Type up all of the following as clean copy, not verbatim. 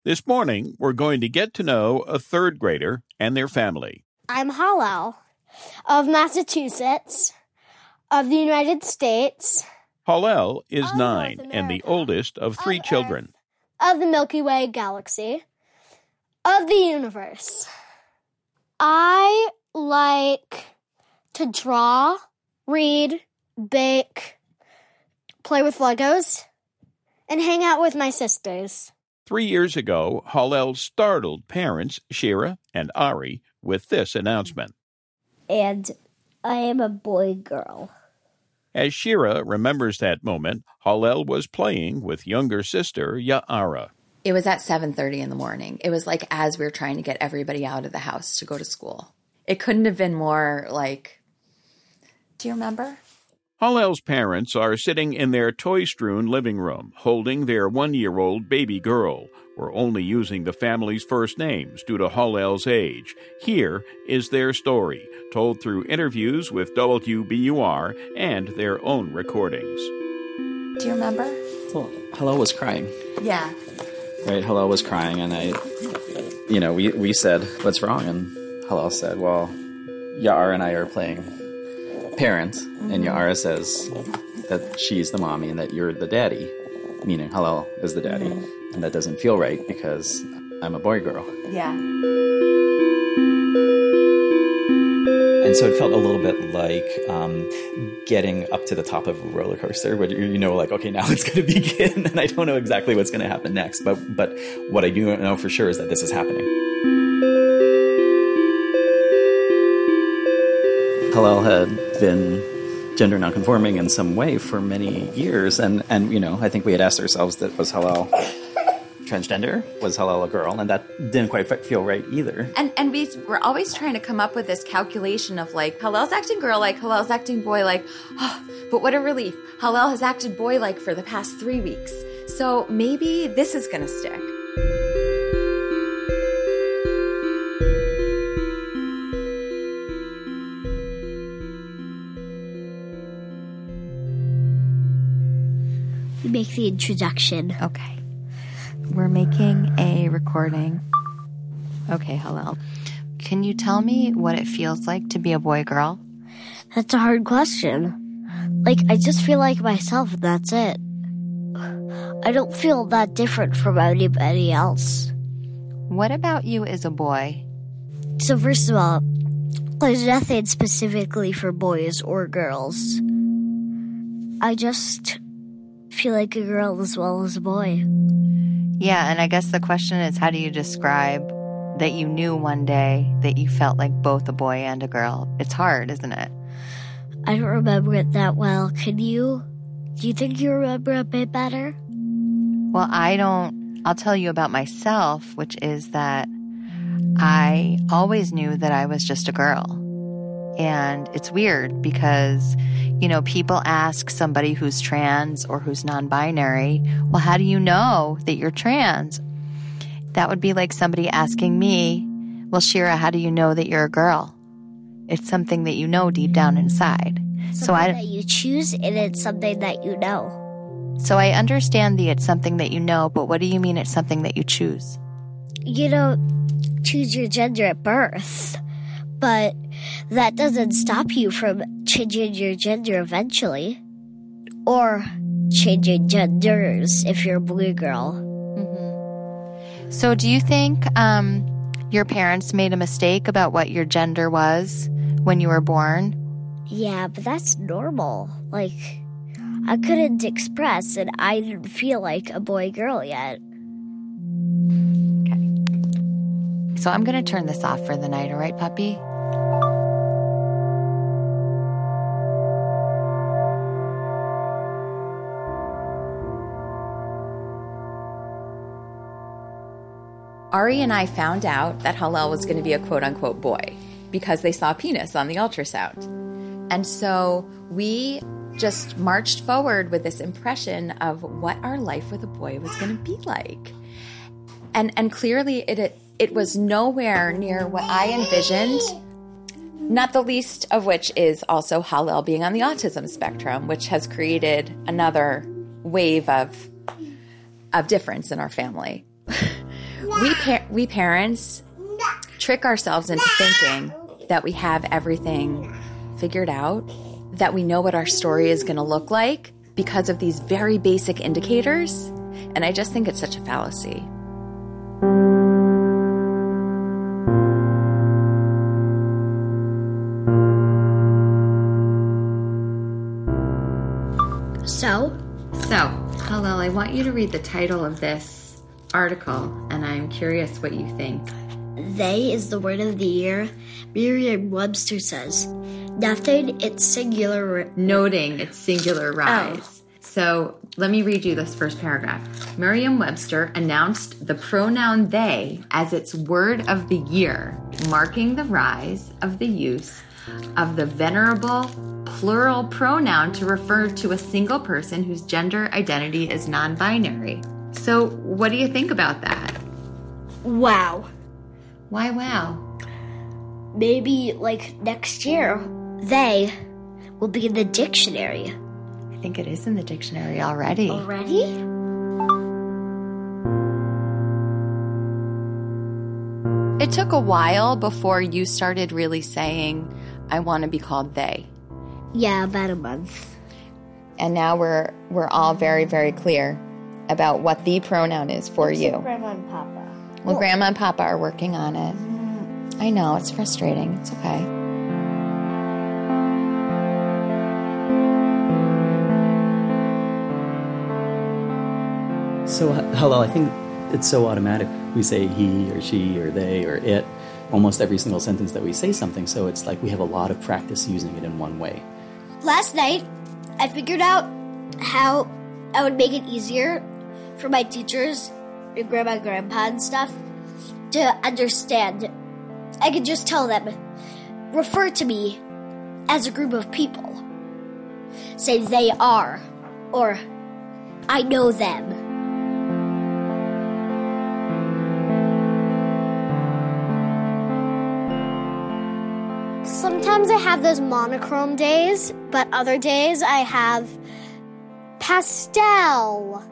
This morning, we're going to get to know a third grader and their family. I'm Hallel of Massachusetts, of the United States. Hallel is 9 and the oldest of 3 children. Of the Milky Way galaxy, of the universe. I like to draw, read, bake, play with Legos, and hang out with my sisters. 3 years ago, Hallel startled parents Shira and Ari with this announcement. And I am a boy-girl. As Shira remembers that moment, Hallel was playing with younger sister Ya'ara. It was at 7:30 in the morning. It was like as we were trying to get everybody out of the house to go to school. It couldn't have been more like, do you remember? Hallel's parents are sitting in their toy-strewn living room, holding their 1-year-old baby girl. We're only using the family's first names due to Hallel's age. Here is their story, told through interviews with WBUR and their own recordings. Do you remember? Well, Hallel was crying. Yeah. Right, Hallel was crying, and we said, what's wrong? And Hallel said, well, Ya'ara and I are playing parents, and Ya'ara says that she's the mommy and that you're the daddy, meaning Hallel is the daddy, and that doesn't feel right because I'm a boy-girl. Yeah. And so it felt a little bit like getting up to the top of a roller coaster where like, okay, now it's going to begin, and I don't know exactly what's going to happen next, but what I do know for sure is that this is happening. Hallel had been gender nonconforming in some way for many years, and I think we had asked ourselves that was Hallel transgender? Was Hallel a girl? And that didn't quite feel right either. And we were always trying to come up with this calculation of like, Hallel's acting girl-like, Hallel's acting boy-like. Oh, but what a relief. Hallel has acted boy-like for the past 3 weeks. So maybe this is going to stick. We make the introduction. Okay. We're making a recording. Okay, Hallel. Can you tell me what it feels like to be a boy-girl? That's a hard question. I just feel like myself, and that's it. I don't feel that different from anybody else. What about you as a boy? So first of all, there's nothing specifically for boys or girls. I just feel like a girl as well as a boy. Yeah, and I guess the question is, how do you describe that you knew one day that you felt like both a boy and a girl? It's hard, isn't it? I don't remember it that well. Can you? Do you think you remember a bit better? Well, I don't. I'll tell you about myself, which is that I always knew that I was just a girl. And it's weird because, people ask somebody who's trans or who's non-binary, well, how do you know that you're trans? That would be like somebody asking me, well, Shira, how do you know that you're a girl? It's something that you know deep down inside. Something that you choose, and it's something that you know. So I understand it's something that you know, but what do you mean it's something that you choose? You don't choose your gender at birth, but that doesn't stop you from changing your gender eventually. Or changing genders if you're a boy girl. Mm-hmm. So do you think your parents made a mistake about what your gender was when you were born? Yeah, but that's normal. I couldn't express, and I didn't feel like a boy-girl yet. Okay. So I'm going to turn this off for the night, all right, puppy? Ari and I found out that Hallel was going to be a quote-unquote boy because they saw a penis on the ultrasound. And so we just marched forward with this impression of what our life with a boy was going to be like. And clearly it was nowhere near what I envisioned, not the least of which is also Hallel being on the autism spectrum, which has created another wave of difference in our family. we parents trick ourselves into thinking that we have everything figured out, that we know what our story is going to look like because of these very basic indicators. And I just think it's such a fallacy. So, Hallel, I want you to read the title of this article, and I'm curious what you think. they is the word of the year. Merriam-Webster says, nothing, it's singular. Noting its singular rise. So let me read you this first paragraph. Merriam-Webster announced the pronoun they as its word of the year, marking the rise of the use of the venerable plural pronoun to refer to a single person whose gender identity is non-binary. So what do you think about that? Wow. Why wow? Maybe, like, next year, they will be in the dictionary. I think it is in the dictionary already. Already? It took a while before you started really saying, I want to be called they. Yeah, about a month. And now we're all very, very clear about what the pronoun is for you. Grandma and Papa. Well, Grandma and Papa are working on it. I know, it's frustrating. It's okay. So, hello, I think it's so automatic. We say he or she or they or it almost every single sentence that we say something, so it's like we have a lot of practice using it in one way. Last night, I figured out how I would make it easier for my teachers, and grandma and grandpa and stuff, to understand. I could just tell them, refer to me as a group of people. Say they are, or I know them. Sometimes I have those monochrome days, but other days I have pastel,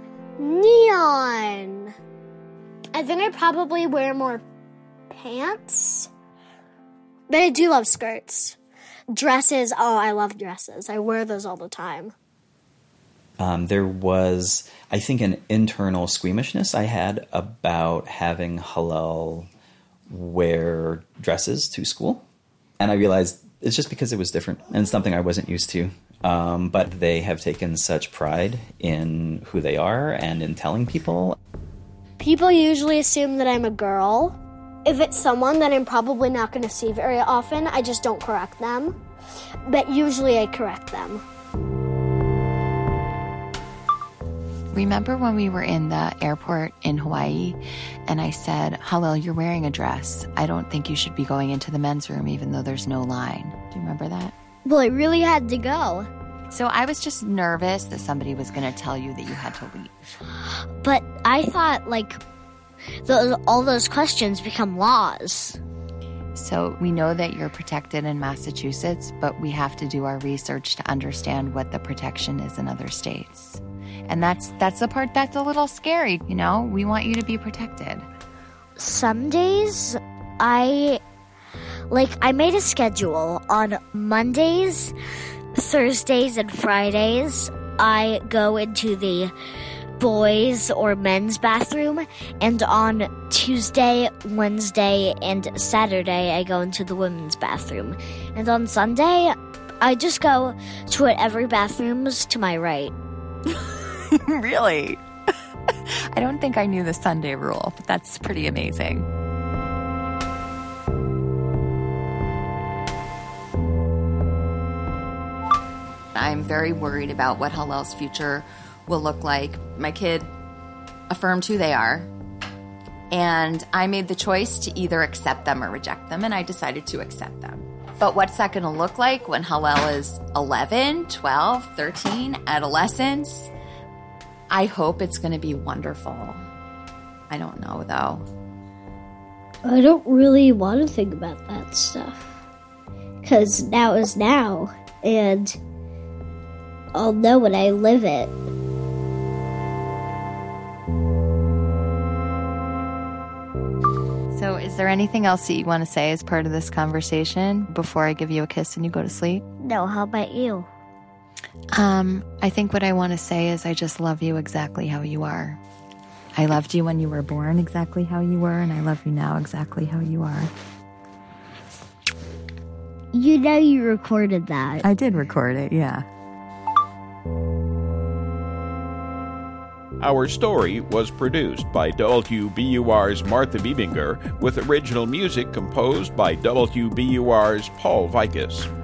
neon. I think I probably wear more pants, but I do love skirts. Dresses, oh, I love dresses. I wear those all the time. There was, I think, an internal squeamishness I had about having Hallel wear dresses to school. And I realized it's just because it was different and something I wasn't used to. But they have taken such pride in who they are and in telling people. People usually assume that I'm a girl. If it's someone that I'm probably not going to see very often, I just don't correct them. But usually I correct them. Remember when we were in the airport in Hawaii and I said, Hallel, you're wearing a dress. I don't think you should be going into the men's room even though there's no line. Do you remember that? Well, I really had to go. So I was just nervous that somebody was going to tell you that you had to leave. But I thought, like, all those questions become laws. So we know that you're protected in Massachusetts, but we have to do our research to understand what the protection is in other states. And that's the part that's a little scary, you know? We want you to be protected. Some days, I made a schedule. On Mondays, Thursdays, and Fridays, I go into the boys' or men's bathroom, and on Tuesday, Wednesday, and Saturday, I go into the women's bathroom. And on Sunday, I just go to whatever bathroom's to my right. Really? I don't think I knew the Sunday rule, but that's pretty amazing. I'm very worried about what Hallel's future will look like. My kid affirmed who they are, and I made the choice to either accept them or reject them, and I decided to accept them. But what's that going to look like when Hallel is 11, 12, 13, adolescence? I hope it's going to be wonderful. I don't know, though. I don't really want to think about that stuff. Because now is now, and I'll know when I live it. So is there anything else that you want to say as part of this conversation before I give you a kiss and you go to sleep? No, how about you? I think what I want to say is I just love you exactly how you are. I loved you when you were born exactly how you were, and I love you now exactly how you are. You know you recorded that. I did record it, yeah. Our story was produced by WBUR's Martha Biebinger, with original music composed by WBUR's Paul Vikas.